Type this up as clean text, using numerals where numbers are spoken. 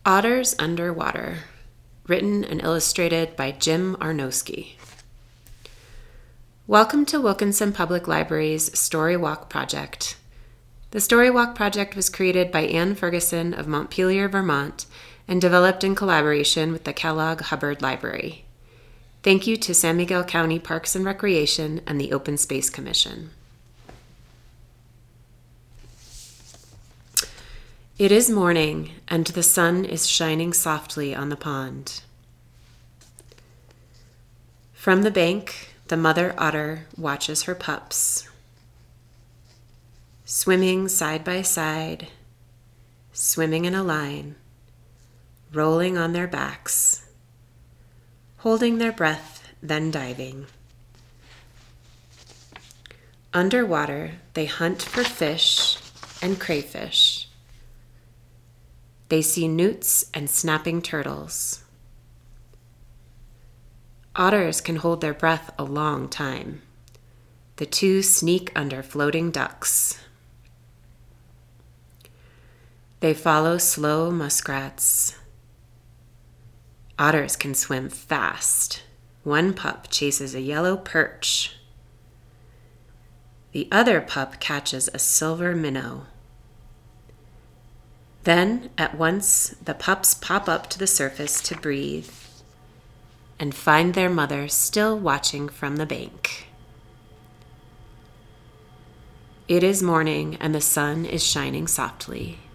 Otters Underwater, written and illustrated by Jim Arnowski. Welcome to Wilkinson Public Library's Story Walk Project. The Story Walk Project was created by Anne Ferguson of Montpelier, Vermont, and developed in collaboration with the Kellogg Hubbard Library. Thank you to San Miguel County Parks and Recreation and the Open Space Commission. It is morning, and the sun is shining softly on the pond. From the bank, the mother otter watches her pups, swimming side by side, swimming in a line, rolling on their backs, holding their breath, then diving. Underwater, they hunt for fish and crayfish. They see newts and snapping turtles. Otters can hold their breath a long time. The two sneak under floating ducks. They follow slow muskrats. Otters can swim fast. One pup chases a yellow perch. The other pup catches a silver minnow. Then, at once, the pups pop up to the surface to breathe and find their mother still watching from the bank. It is morning and the sun is shining softly.